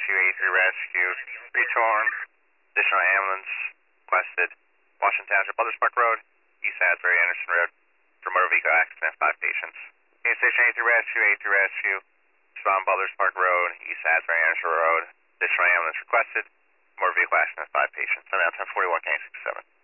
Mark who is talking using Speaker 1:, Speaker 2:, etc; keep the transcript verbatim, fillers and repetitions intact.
Speaker 1: Rescue, eighty-three Rescue, return, additional ambulance requested, Washington Township, Buzzards Park Road, East Asbury, Anderson Road, for motor vehicle accident, five patients. Union Station eighty-three Rescue, eighty-three Rescue, respond Buzzards Park Road, East Asbury, Anderson Road, additional ambulance requested, motor vehicle accident, five patients. I'm out ten forty-one, K sixty-seven.